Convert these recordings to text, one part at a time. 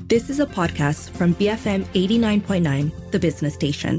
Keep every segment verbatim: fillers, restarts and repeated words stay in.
This is a podcast from B F M eighty-nine point nine, the business station.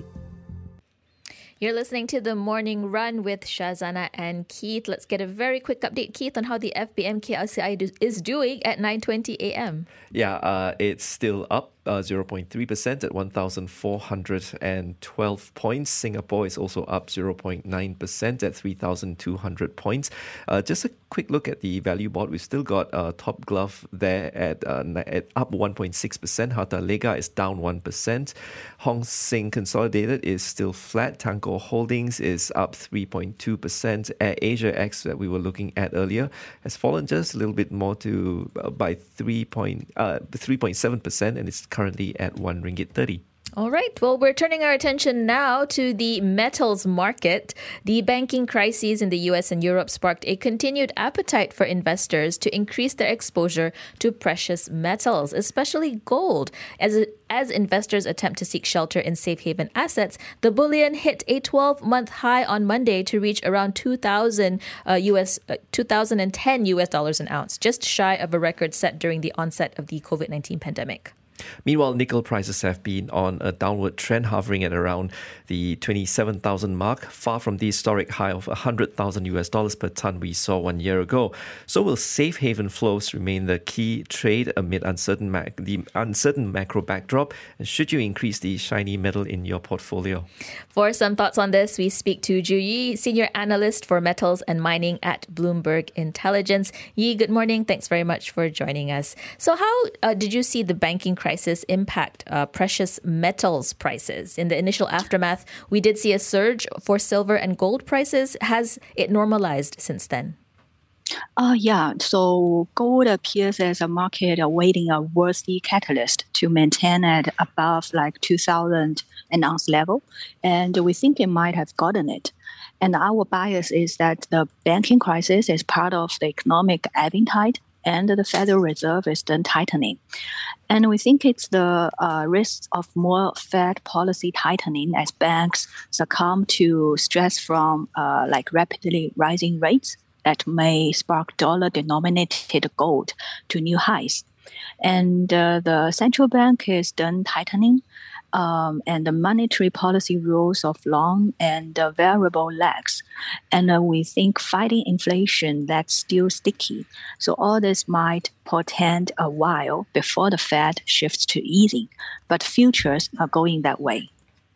You're listening to The Morning Run with Shazana and Keith. Let's get a very quick update, Keith, on how the F B M K L C I do- is doing at nine twenty a.m. Yeah, uh, it's still up uh, zero point three percent at one thousand four hundred twelve points. Singapore is also up zero point nine percent at three thousand two hundred points. Uh, just a quick look at the value board. We've still got uh, Top Glove there at, uh, at up one point six percent. Hartalega is down one percent. Hong Seng Consolidated is still flat. Tanko Holdings is up three point two percent. Air Asia X that we were looking at earlier has fallen just a little bit more to uh, by three point seven percent, and it's currently at one ringgit thirty. All right. Well, we're turning our attention now to the metals market. The banking crises in the U S and Europe sparked a continued appetite for investors to increase their exposure to precious metals, especially gold. As as investors attempt to seek shelter in safe haven assets, the bullion hit a twelve-month high on Monday to reach around two thousand uh, U S uh, two thousand ten U S dollars an ounce, just shy of a record set during the onset of the COVID nineteen pandemic. Meanwhile, nickel prices have been on a downward trend, hovering at around the twenty-seven thousand mark, far from the historic high of one hundred thousand U S dollars per ton we saw one year ago. So will safe haven flows remain the key trade amid uncertain mac- the uncertain macro backdrop? And should you increase the shiny metal in your portfolio? For some thoughts on this, we speak to Ju Yi, Senior Analyst for Metals and Mining at Bloomberg Intelligence. Yi, good morning. Thanks very much for joining us. So how uh, did you see the banking crisis impact uh, precious metals prices? In the initial aftermath, we did see a surge for silver and gold prices. Has it normalized since then? Uh, yeah, so gold appears as a market awaiting a worthy catalyst to maintain at above like two thousand an ounce level. And we think it might have gotten it. And our bias is that the banking crisis is part of the economic ebbing tide, and the Federal Reserve is done tightening. And we think it's the uh, risk of more Fed policy tightening as banks succumb to stress from uh, like rapidly rising rates that may spark dollar-denominated gold to new highs. And uh, the central bank is done tightening, um, and the monetary policy rules of long and uh, variable lags. And uh, we think fighting inflation, that's still sticky. So all this might portend a while before the Fed shifts to easing, but futures are going that way.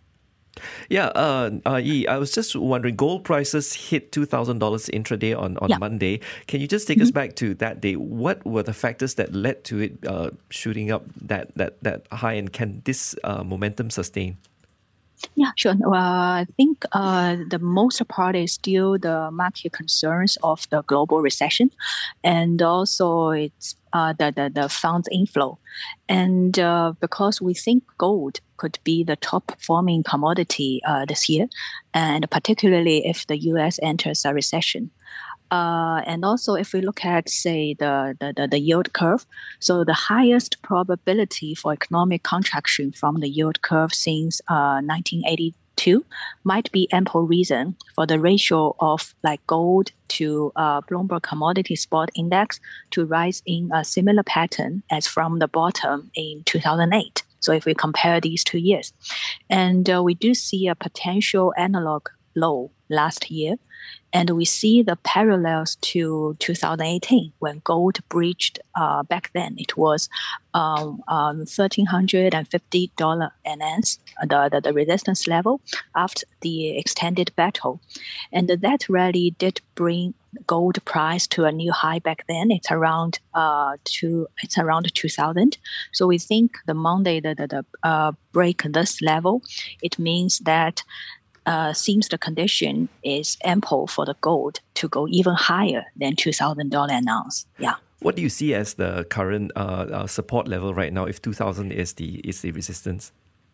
Yeah, uh, uh, Yi, I was just wondering, gold prices hit two thousand dollars intraday on, on yeah. Monday. Can you just take mm-hmm. us back to that day? What were the factors that led to it uh, shooting up that, that, that high, and can this uh, momentum sustain? Yeah, sure. Well, I think uh, the most part is still the market concerns of the global recession, and also it's uh, the, the, the funds inflow. And uh, because we think gold could be the top performing commodity uh, this year, and particularly if the U S enters a recession. Uh, and also, if we look at, say, the, the, the, the yield curve, so the highest probability for economic contraction from the yield curve since uh, nineteen eighty-two might be ample reason for the ratio of like gold to uh, Bloomberg Commodity Spot Index to rise in a similar pattern as from the bottom in two thousand eight. So if we compare these two years, and uh, we do see a potential analog low last year. And we see the parallels to two thousand eighteen when gold breached, uh, back then it was um, um, one thousand three hundred fifty dollars an ounce, the, the, the resistance level after the extended battle. And that rally did bring gold price to a new high back then. It's around uh, two, it's around two thousand. So we think the Monday, the, the, the uh, break this level, it means that Uh, seems the condition is ample for the gold to go even higher than two thousand dollars an ounce. Yeah. What do you see as the current uh, uh, support level right now if two thousand is the is the resistance?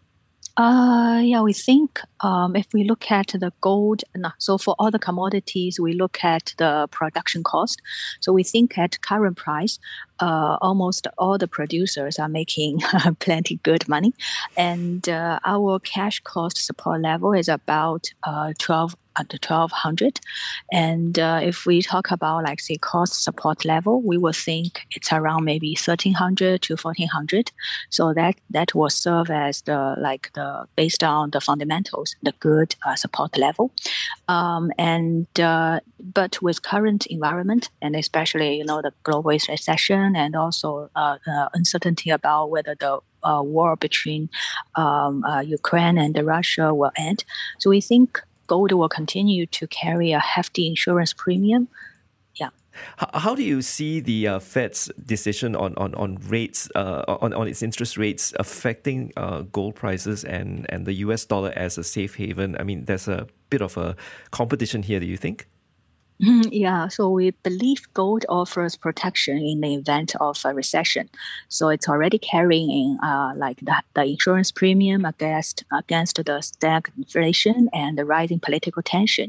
Uh, yeah, we think um, if we look at the gold, no, so for all the commodities, we look at the production cost. So we think at current price, uh, almost all the producers are making plenty good money. And uh, our cash cost support level is about uh, twelve at the twelve hundred. And uh, if we talk about like say cost support level, we would think it's around maybe thirteen hundred to fourteen hundred. So that that will serve as the like the based on the fundamentals, the good uh, support level. Um, and uh, but with current environment and especially you know the global recession and also uh, uh, uncertainty about whether the uh, war between um, uh, Ukraine and Russia will end, so we think gold will continue to carry a hefty insurance premium. Yeah. How, how do you see the uh, Fed's decision on on on rates uh, on on its interest rates affecting uh, gold prices and and the U S dollar as a safe haven? I mean, there's a bit of a competition here. Do you think? Yeah, so we believe gold offers protection in the event of a recession. So it's already carrying uh, like the, the insurance premium against against the stagflation and the rising political tension.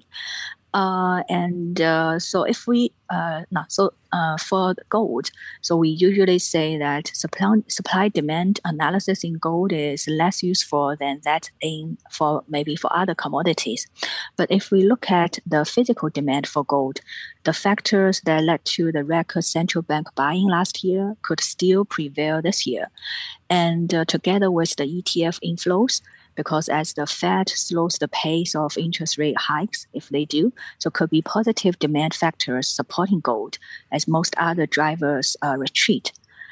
Uh, and uh, so if we uh, no, so uh, for gold, so we usually say that supply supply demand analysis in gold is less useful than that in for maybe for other commodities. But if we look at the physical demand for gold, the factors that led to the record central bank buying last year could still prevail this year, and uh, together with the E T F inflows. Because as the Fed slows the pace of interest rate hikes, if they do, so could be positive demand factors supporting gold as most other drivers uh, retreat.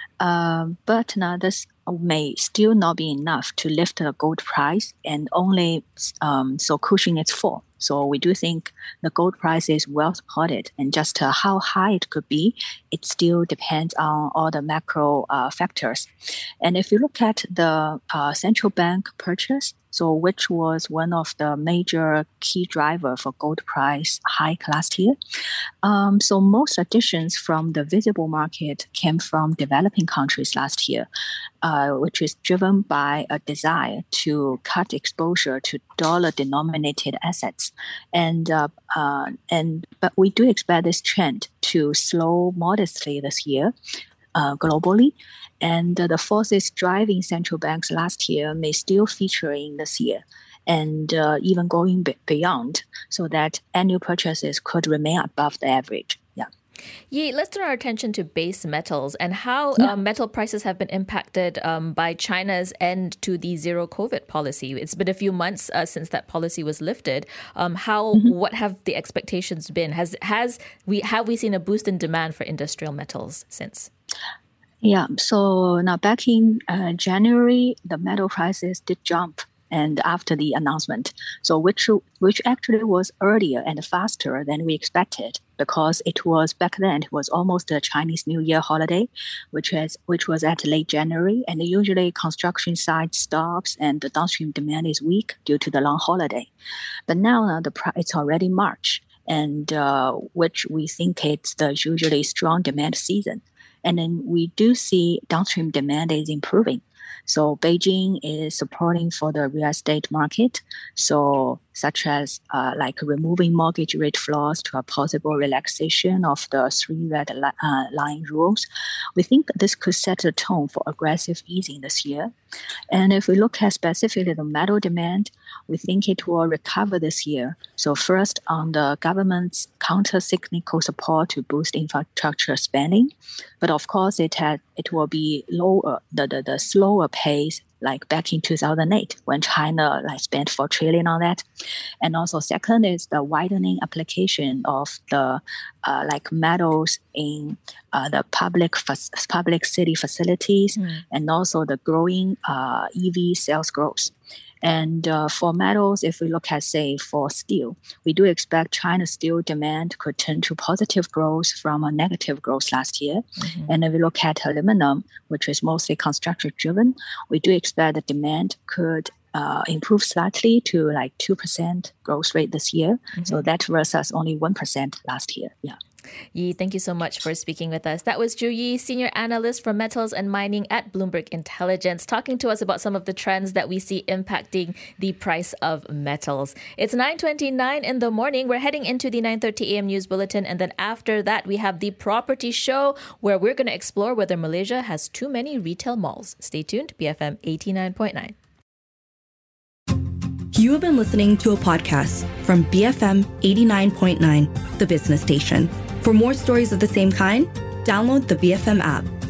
Um, but now this may still not be enough to lift the gold price and only um, so cushion its fall. So we do think the gold price is well supported, and just uh, how high it could be, it still depends on all the macro uh, factors. And if you look at the uh, central bank purchase, so which was one of the major key driver for gold price hike last year. Um, so most additions from the visible market came from developing countries last year, uh, which is driven by a desire to cut exposure to dollar-denominated assets. And uh, uh, and but we do expect this trend to slow modestly this year uh, globally. And uh, the forces driving central banks last year may still feature in this year, and uh, even going b- beyond, so that annual purchases could remain above the average. Yeah. Yi, let's turn our attention to base metals and how Yeah. uh, metal prices have been impacted um, by China's end to the zero COVID policy. It's been a few months uh, since that policy was lifted. Um, how mm-hmm. What have the expectations been? Has has we have we seen a boost in demand for industrial metals since? Yeah, so now back in uh, January, the metal prices did jump, and after the announcement, so which which actually was earlier and faster than we expected, because it was back then it was almost a Chinese New Year holiday, which has which was at late January, and usually construction site stops and the downstream demand is weak due to the long holiday. But now uh, the it's already March, and uh, which we think it's the usually strong demand season. And then we do see downstream demand is improving. So Beijing is supporting for the real estate market, so such as uh, like removing mortgage rate floors to a possible relaxation of the three red li- uh, line rules. We think this could set the tone for aggressive easing this year. And if we look at specifically the metal demand, we think it will recover this year. So first, on the government's counter-cyclical support to boost infrastructure spending, but of course it had it will be lower, the, the, the slower pace like back in two thousand eight when China like spent four trillion on that. And also second is the widening application of the uh, like metals in uh, the public fa- public city facilities mm. and also the growing uh, E V sales growth. And uh, for metals, if we look at, say, for steel, we do expect China's steel demand could turn to positive growth from a negative growth last year. Mm-hmm. And if we look at aluminum, which is mostly construction-driven, we do expect the demand could uh, improve slightly to like two percent growth rate this year. Mm-hmm. So that versus only one percent last year. Yeah. Yi, thank you so much for speaking with us. That was Zhu Yi, Senior Analyst for Metals and Mining at Bloomberg Intelligence, talking to us about some of the trends that we see impacting the price of metals. It's nine twenty-nine in the morning. We're heading into the nine thirty a.m. news bulletin. And then after that, we have the Property Show, where we're going to explore whether Malaysia has too many retail malls. Stay tuned, B F M eighty-nine point nine. You have been listening to a podcast from B F M eighty-nine point nine, the business station. For more stories of the same kind, download the B F M app.